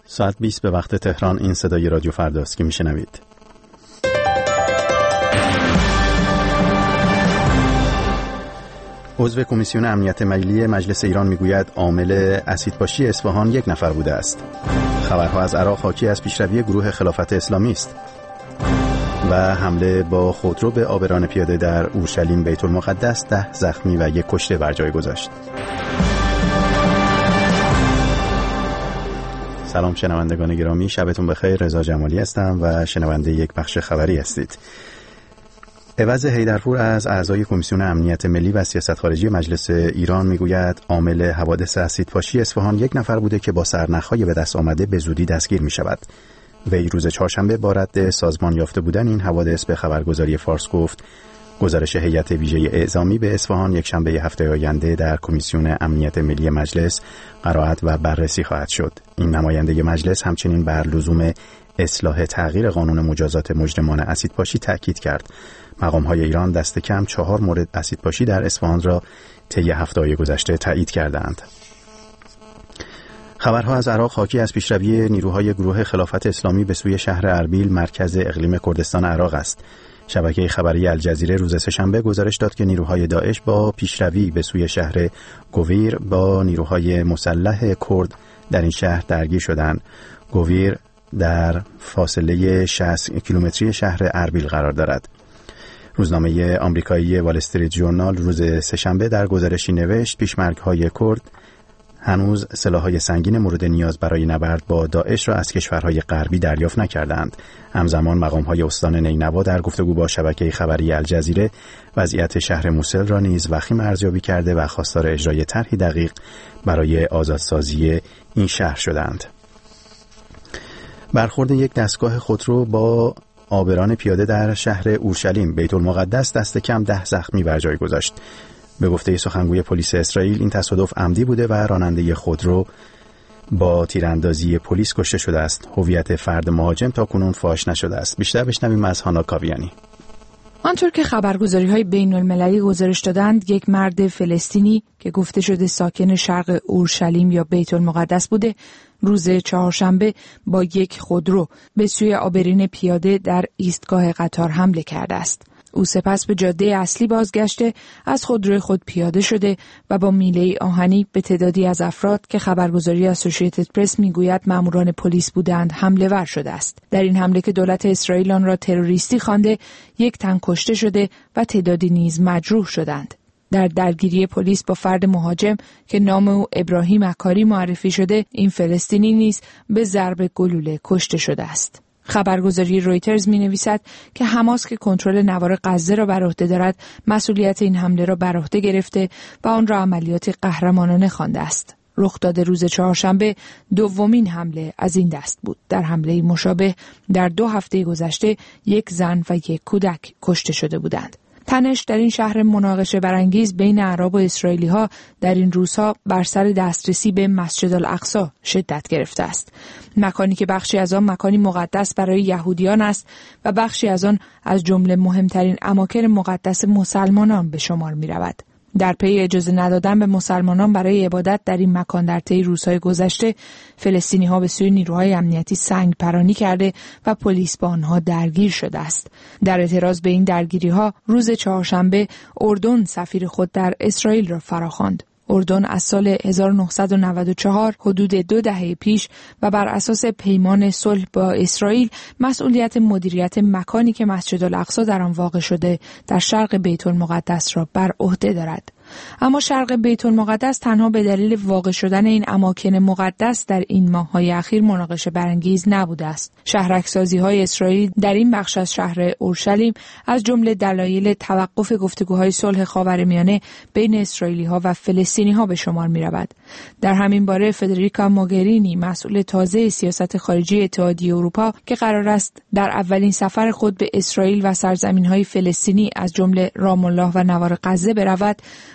ساعت 20 به وقت تهران. این صدای رادیو فرداست که میشنوید. عضو کمیسیون امنیت ملی مجلس ایران میگوید عامل اسیدپاشی اصفهان 1 نفر بوده است. خبرها از عراق حاکی از پیشروی گروه خلافت اسلامی است. و حمله با خودرو به عابران پیاده در اورشلیم بیت المقدس 10 زخمی و 1 کشته بر جای گذاشت. سلام شنوندگان گرامی، شبتون بخیر. رضا جمالی هستم و شنونده یک بخش خبری هستید. عوض حیدرپور از اعضای کمیسیون امنیت ملی و سیاست خارجی مجلس ایران میگوید عامل حوادث اسیدپاشی اصفهان 1 نفر بوده که با سرنخ‌های به دست آمده به زودی دستگیر می شود. وی روز چهارشنبه با رد سازمان یافته بودن این حوادث به خبرگزاری فارس گفت گزارش هیئت ویژه اعزامی به اصفهان یکشنبه هفته آینده در کمیسیون امنیت ملی مجلس قرائت و بررسی خواهد شد. این نماینده مجلس همچنین بر لزوم اصلاح تغییر قانون مجازات مجرمان اسیدپاشی تاکید کرد. مقام‌های ایران دست کم 4 مورد اسیدپاشی در اصفهان را طی هفته‌های گذشته تایید کردند. خبرها از عراق حاکی از پیشروی نیروهای گروه خلافت اسلامی به سوی شهر اربیل مرکز اقلیم کردستان عراق است. شبکه خبری الجزیره روز سه‌شنبه گزارش داد که نیروهای داعش با پیشروی به سوی شهر گویر با نیروهای مسلح کرد در این شهر درگیر شدند. گویر در فاصله 60 کیلومتری شهر اربیل قرار دارد. روزنامه آمریکایی وال استریت ژورنال روز سه‌شنبه در گزارشی نوشت پیشمرگ‌های کرد هنوز سلاح‌های سنگین مورد نیاز برای نبرد با داعش را از کشورهای غربی دریافت نکردند. همزمان مقام‌های استان نینوا در گفتگو با شبکه خبری الجزیره وضعیت شهر موسل را نیز وخیم ارزیابی کرده و خواستار اجرای طرحی دقیق برای آزادسازی این شهر شدند. برخورد یک دستگاه خودرو با عابران پیاده در شهر اورشلیم بیت المقدس دست کم 10 زخمی بر جای گذاشت. به گفته سخنگوی پلیس اسرائیل این تصادف عمدی بوده و راننده خودرو با تیراندازی پلیس کشته شده است. هویت فرد مهاجم تاکنون فاش نشده است. بیشتر بشنویم از هانا کاویانی. آنطور که خبرگزاری‌های بین‌المللی گزارش دادند، یک مرد فلسطینی که گفته شده ساکن شرق اورشلیم یا بیت المقدس بوده، روز چهارشنبه با یک خودرو به سوی عابرین پیاده در ایستگاه قطار حمله کرده است. او سپس به جاده اصلی بازگشته از خودروی خود پیاده شده و با میله آهنی به تعدادی از افراد که خبرگزاری اسوسییتد پرس میگوید ماموران پلیس بودند حمله ور شده است. در این حمله که دولت اسرائیل آن را تروریستی خوانده، 1 تن کشته شده و تعدادی نیز مجروح شدند. در درگیری پلیس با فرد مهاجم که نام او ابراهیم عکاری معرفی شده، این فلسطینی نیز به ضرب گلوله کشته شده است. خبرگزاری رویترز می‌نویسد که حماس که کنترل نوار غزه را بر عهده دارد، مسئولیت این حمله را بر عهده گرفته و آن را عملیات قهرمانانه خوانده است. رخ داده روز چهارشنبه دومین حمله از این دست بود. در حمله مشابه در 2 هفته گذشته 1 زن و 1 کودک کشته شده بودند. تنش در این شهر مناقشه برانگیز بین عرب و اسرائیلی‌ها در این روزها بر سر دسترسی به مسجد الاقصی شدت گرفته است. مکانی که بخشی از آن مکانی مقدس برای یهودیان است و بخشی از آن از جمله مهمترین اماکن مقدس مسلمانان به شمار می‌رود. در پی اجازه ندادن به مسلمانان برای عبادت در این مکان در طی روزهای گذشته، فلسطینی‌ها به سوی نیروهای امنیتی سنگ پرانی کرده و پلیس با آنها درگیر شده است. در اعتراض به این درگیری‌ها، روز چهارشنبه اردن سفیر خود در اسرائیل را فراخواند. اردن از سال 1994 حدود 2 دهه پیش و بر اساس پیمان صلح با اسرائیل مسئولیت مدیریت مکانی که مسجد الاقصی در آن واقع شده در شرق بیت المقدس را بر عهده دارد. اما شرق بیت المقدس تنها به دلیل واقع شدن این اماکن مقدس در این ماه‌های اخیر مناقشه برانگیز نبوده است. شهرک‌سازی‌های اسرائیل در این بخش از شهر اورشلیم از جمله دلایل توقف گفتگوهای صلح خاورمیانه بین اسرائیلی‌ها و فلسطینی‌ها به شمار می‌رود. در همین باره فدریکا موگرینی، مسئول تازه سیاست خارجی اتحادیه اروپا که قرار است در اولین سفر خود به اسرائیل و سرزمین‌های فلسطینی از جمله رام الله و نوار غزه برود،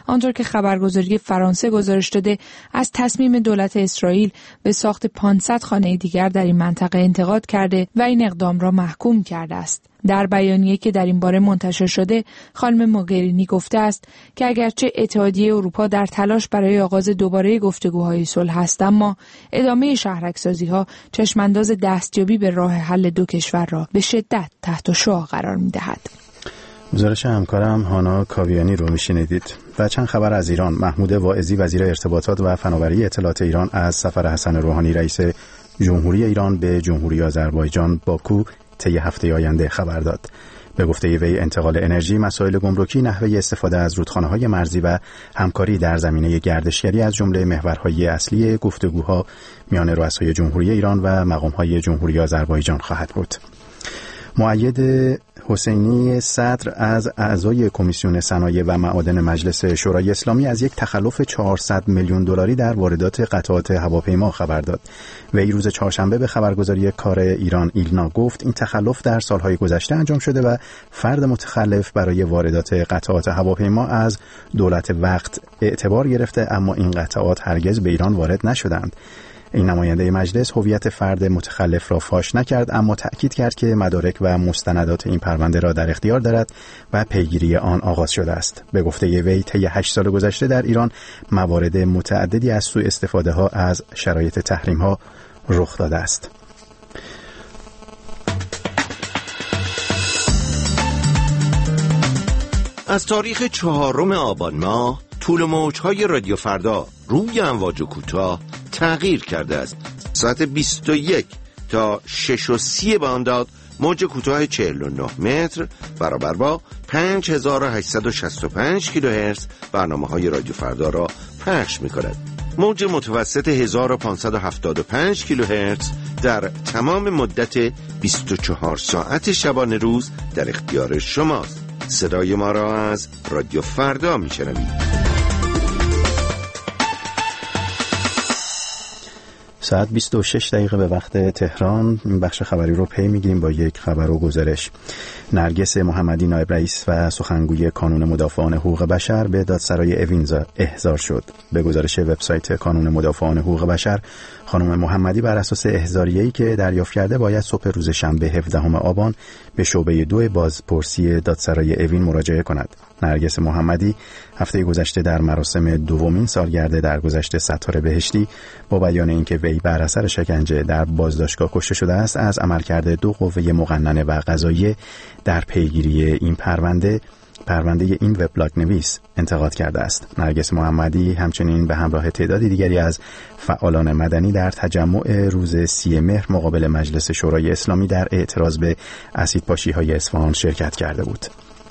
آنطور که خبرگزاری فرانسه گزارش داده، از تصمیم دولت اسرائیل به ساخت 500 خانه دیگر در این منطقه انتقاد کرده و این اقدام را محکوم کرده است. در بیانیه‌ای که در این باره منتشر شده، خانم موگرینی گفته است که اگرچه اتحادیه اروپا در تلاش برای آغاز دوباره گفتگوهای صلح است، اما ادامه شهرک‌سازی‌ها چشمانداز دستیابی به راه حل دو کشور را به شدت تحت شعاع قرار می‌دهد. گزارش همکارم هانا کاویانی رو میشنیدید. و چند خبر از ایران. محمود واعظی وزیر ارتباطات و فناوری اطلاعات ایران از سفر حسن روحانی رئیس جمهوری ایران به جمهوری آذربایجان باکو طی هفته آینده خبر داد. به گفته وی انتقال انرژی، مسائل گمرکی، نحوه استفاده از رودخانه‌های مرزی و همکاری در زمینه گردشگری از جمله محورهای اصلی گفتگوها میان رؤسای جمهوری ایران و مقام‌های جمهوری آذربایجان خواهد بود. مؤید حسینی صدر از اعضای کمیسیون صنایع و معادن مجلس شورای اسلامی از یک تخلف 400 میلیون دلاری در واردات قطعات هواپیما خبر داد. وی روز چهارشنبه به خبرگزاری کار ایران ایلنا گفت این تخلف در سالهای گذشته انجام شده و فرد متخلف برای واردات قطعات هواپیما از دولت وقت اعتبار گرفته، اما این قطعات هرگز به ایران وارد نشدند. این نماینده مجلس هویت فرد متخلف را فاش نکرد، اما تأکید کرد که مدارک و مستندات این پرونده را در اختیار دارد و پیگیری آن آغاز شده است. به گفته وی طی 8 سال گذشته در ایران موارد متعددی از سوء استفاده ها از شرایط تحریم ها رخ داده است. از تاریخ 4 آبان ماه طول موج‌های رادیو فردا روی امواج کوتاه تغییر کرده است. ساعت 21 تا 6:30 بامداد موج کوتاه 49 متر برابر با 5865 کیلوهرتز برنامه‌های رادیو فردا را پخش می‌کند. موج متوسط 1575 کیلوهرتز در تمام مدت 24 ساعت شبانه روز در اختیار شماست. صدای ما را از رادیو فردا می‌شنوید. ساعت 26 دقیقه به وقت تهران. این بخش خبری رو پی میگیریم با یک خبر و گزارش. نرگس محمدی نایب رئیس و سخنگوی کانون مدافعان حقوق بشر به دادسرای اوین احضار شد. به گزارش وبسایت کانون مدافعان حقوق بشر، خانم محمدی بر اساس احضاریه‌ای که دریافت کرده باید صبح روز شنبه 17 آبان به شعبه 2 بازپرسی دادسرای اوین مراجعه کند. نرگس محمدی هفته گذشته در مراسم دومین سالگرد درگذشت ستاره بهشتی با بیان اینکه وی بر اثر شکنجه در بازداشتگاه کشته شده است، از عملکرد 2 قوه مقننه و قضاییه در پیگیری این پرونده این وبلاگ نویس انتقاد کرده است. نرگس محمدی همچنین به همراه تعدادی دیگری از فعالان مدنی در تجمع روز 30 مهر مقابل مجلس شورای اسلامی در اعتراض به اسیدپاشی‌های اصفهان شرکت کرده بود.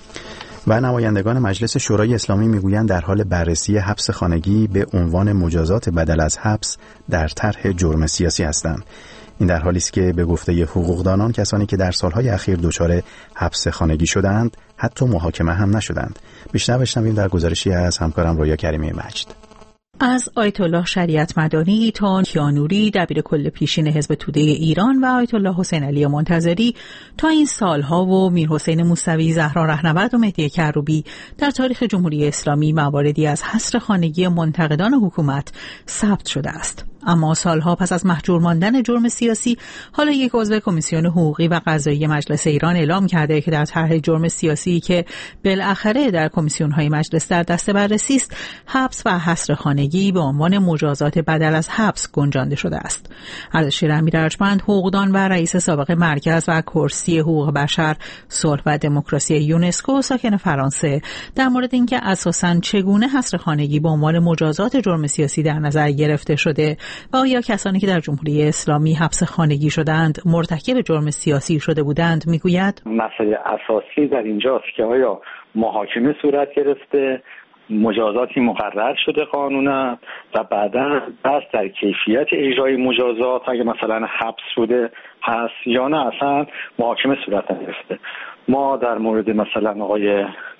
و نمایندگان مجلس شورای اسلامی میگویند در حال بررسی حبس خانگی به عنوان مجازات بدل از حبس در طرح جرم سیاسی هستند. این در حالی است که به گفته حقوقدانان کسانی که در سالهای اخیر دچار حبس خانگی شدند حتی محاکمه هم نشدند. بیشتر بشنویم در گزارشی از همکارم رویا کریمی مجد. از آیت الله شریعت مدانی تا کیانوری دبیر کل پیشین حزب توده ایران و آیت الله حسین علی منتظری تا این سالها و میر حسین موسوی، زهرا رهنورد و مهدی کروبی در تاریخ جمهوری اسلامی مواردی از حصر خانگی منتقدان حکومت ثبت شده است. اما سالها پس از محجور ماندن جرم سیاسی، حالا یک عضو کمیسیون حقوقی و قضایی مجلس ایران اعلام کرده که در طرح جرم سیاسی که بالاخره در کمیسیون‌های مجلس در دست بررسی است، حبس و حصر خانگی به عنوان مجازات بدل از حبس گنجانده شده است. اردشیر امیر ارجمند، حقوقدان و رئیس سابق مرکز و کرسی حقوق بشر، صلح و دموکراسی یونسکو ساکن فرانسه، در مورد اینکه اساساً چگونه حصر خانگی به عنوان مجازات جرم سیاسی در نظر گرفته شده و آیا کسانی که در جمهوری اسلامی حبس خانگی شدند مرتکب جرم سیاسی شده بودند میگوید مسئله اساسی در اینجاست که آیا محاکمه صورت گرفته، مجازاتی مقرر شده قانونا و بعدا بس در کیفیت اجرای مجازات اگه مثلا حبس شده هست یا نه اصلا محاکمه صورت نگرفته. ما در مورد مثلا آقای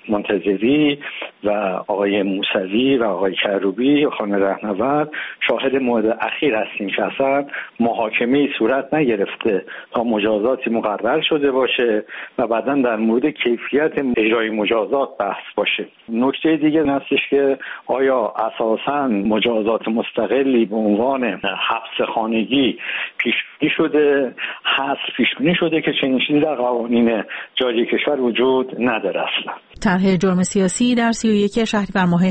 منتظری و آقای موسوی و آقای کروبی و خانم رهنورد شاهد مورد اخیر هستیم که اصلا محاکمه‌ای صورت نگرفته تا مجازاتی مقرر شده باشه و بعداً در مورد کیفیت اجرای مجازات بحث باشه. نکته دیگه این هستش که آیا اساساً مجازات مستقلی به عنوان حبس خانگی پیش‌بینی شده، پیش‌بینی شده که چنین چیزی در قوانین جاری کشور وجود نداره اصلا. طرح جرم سیاسی در 31 شهریور ماه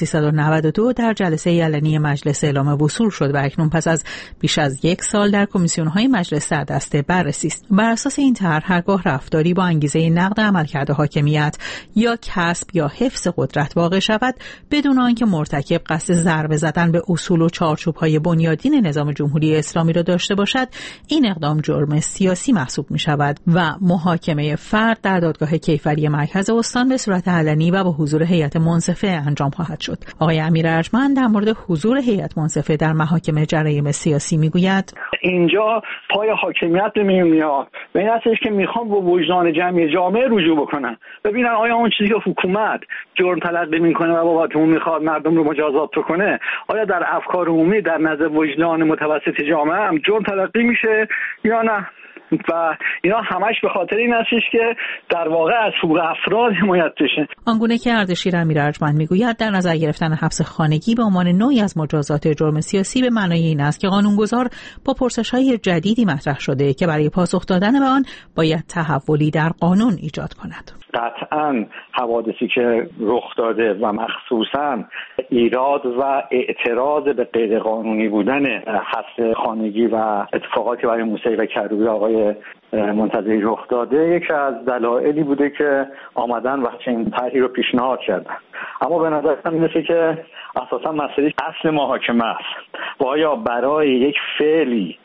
1392 در جلسه علنی مجلس اعلام وصول شد و اکنون پس از بیش از 1 سال در کمیسیون‌های مجلس در دست بررسی است. بر اساس این طرح هرگاه رفتاری با انگیزه نقد عملکرد حاکمیت یا کسب یا حفظ قدرت واقع شود بدون آنکه مرتکب قصد ضربه زدن به اصول و چارچوب‌های بنیادین نظام جمهوری اسلامی را داشته باشد، این اقدام جرم سیاسی محسوب می‌شود و محاکمه فرد در دادگاه کیفری مرکز استان به صورت علنی و با حضور هیئت منصفه انجام خواهد شد. آقای امیر ارجمند در مورد حضور هیئت منصفه در محاکم جرایم سیاسی میگوید اینجا پای حاکمیت میاد و این هستش که میخوام با وجدان جامعه رجوع بکنن، ببینن آیا اون چیزی که حکومت جرم تلقی میکنه و بابت اون میخواد مردم رو مجازات کنه، آیا در افکار عمومی در نظر وجدان متوسط جامعه هم جرم تلقی میشه یا نه؟ و اینا همش به خاطر این هستش که در واقع از حقوق افراد حمایت بشه. آنگونه که اردشیر امیر ارجمند میگوید در نظر گرفتن حبس خانگی به عنوان نوعی از مجازات جرم سیاسی به معنای این است که قانونگذار با پرسش‌های جدیدی مطرح شده که برای پاسخ دادن به آن باید تحولی در قانون ایجاد کند. قطعاً حوادثی که رخ داده و مخصوصاً ایراد و اعتراض به غیرقانونی بودن حبس خانگی و اتفاقاتی برای موسوی و کروبی آقای منتظری رخ داده یکی از دلایلی بوده که آمدن و این طرحی رو پیشنهاد کردن. اما به نظر من میاد که اساساً مسئله اصل محاکمه است و آیا برای یک فعلی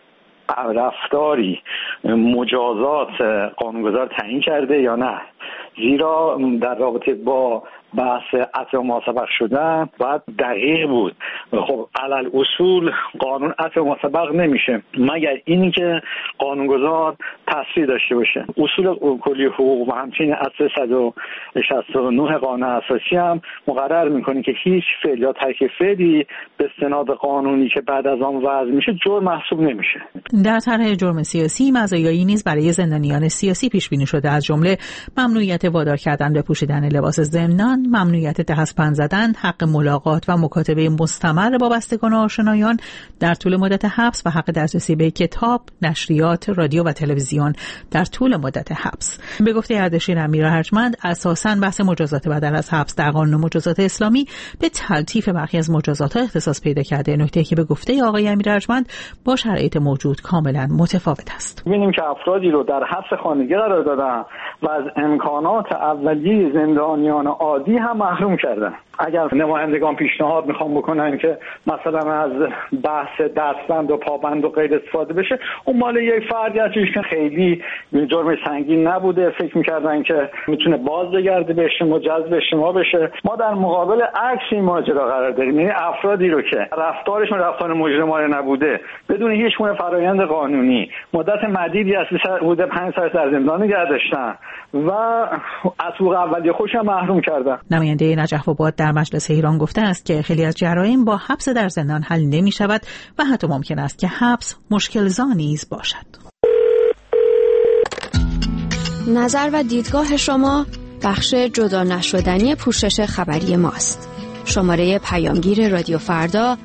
رفتاری مجازات قانونگذار تعیین کرده یا نه. زیرا در رابطه با بحث عطف ما سبق شدن باید دقیق بود. خب علل اصول قانون عطف ما سبق نمیشه مگر اینی که قانونگذار تصریح داشته باشه. اصول کلی حقوق و همچنین اصل 169 قانون اساسی هم مقرر میکنه که هیچ فعل یا ترک فعلی به استناد قانونی که بعد از آن وضع میشه جرم محسوب نمیشه. در طرح جرم سیاسی مزایایی نیز برای زندانیان سیاسی پیش بینی شده، از جمله ممنوعیت وادار کردن به پوشیدن لباس زندان، ممنوعیت دستبند زدن، حق ملاقات و مکاتبه مستمر با بستگان و آشنایان در طول مدت حبس و حق دسترسی به کتاب، نشریات، رادیو و تلویزیون در طول مدت حبس. به گفته اردشیر امیر ارجمند اساساً بحث مجازات بدل از حبس در قانون مجازات اسلامی به تلطیف برخی از مجازات‌ها اختصاص پیدا کرده، نکته‌ای که به گفته آقای امیر ارجمند با شرایط موجود کاملاً متفاوت است. می‌بینیم که افرادی رو در حبس خانگی قرار دادن و از امکانات اولیه زندانیان عادی هم محروم کردن. اگر نمایندگان پیشنهاد میخوام بکنن که مثلا از بحث دستبند و پابند و غیر استفاده بشه، اون مال یک فردی هستش که خیلی جرم سنگین نبوده، فکر میکردن که میتونه باز بگرده به اجتماع، جذب اجتماع بشه. ما در مقابل عکس این ماجرا قرار داریم، یعنی افرادی رو که رفتارشون رفتار مجرمانه نبوده، بدون هیچ گونه فرآیند قانونی مدت مدیدی از حدود 5 سال در زندان نگه داشتن و از حقوق اولیه خودشون محروم کردن. نماینده نجف آباد در مجلس ایران گفته است که خیلی از جرایم با حبس در زندان حل نمی شود و حتی ممکن است که حبس مشکل‌زا نیز باشد. نظر و دیدگاه شما بخش جدا نشدنی پوشش خبری ماست. شماره پیامگیر رادیو فردا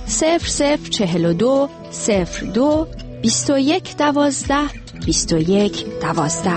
0042 02 21 12 21 12.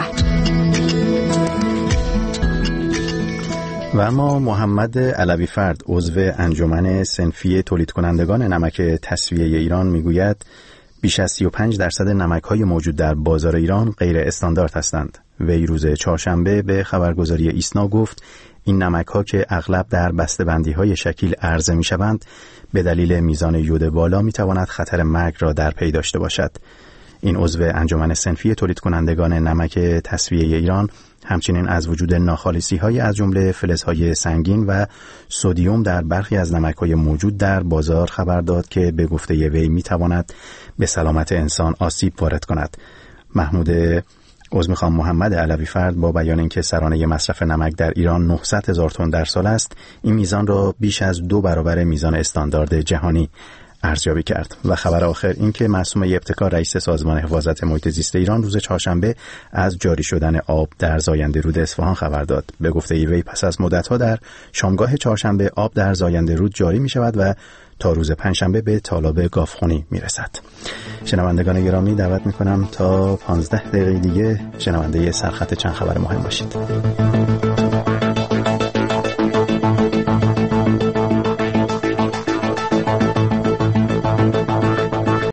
و اما محمد علوی فرد عضو انجمن صنفی تولید کنندگان نمک تصفیه ایران میگوید بیش از 35% نمک‌های موجود در بازار ایران غیر استاندارد هستند. وی روز چهارشنبه به خبرگزاری ایسنا گفت این نمک‌ها که اغلب در بسته‌بندی‌های شکیل عرضه می‌شوند به دلیل میزان یود بالا می‌تواند خطر مرگ را در پی داشته باشد. این عضو انجمن صنفی تولید کنندگان نمک تصفیه ایران همچنین از وجود ناخالصی‌های از جمله فلزهای سنگین و سدیم در برخی از نمک‌های موجود در بازار خبر داد که به گفته وی می‌تواند به سلامت انسان آسیب وارد کند. محمود عذر میخوام محمد علوی فرد با بیان اینکه سرانه مصرف نمک در ایران 900,000 تن در سال است، این میزان را بیش از 2 برابر میزان استاندارد جهانی ارزیابی کرد. و خبر آخر این که معصومه ابتکار رئیس سازمان حفاظت محیط زیست ایران روز چهارشنبه از جاری شدن آب در زاینده رود اصفهان خبر داد. به گفته وی پس از مدت‌ها در شامگاه چهارشنبه آب در زاینده رود جاری می شود و تا روز پنجشنبه به تالاب گاوخونی می رسد. شنوندگان گرامی دعوت می کنم تا 15 دقیقه دیگه شنونده سرخط چند خبر مهم باشید.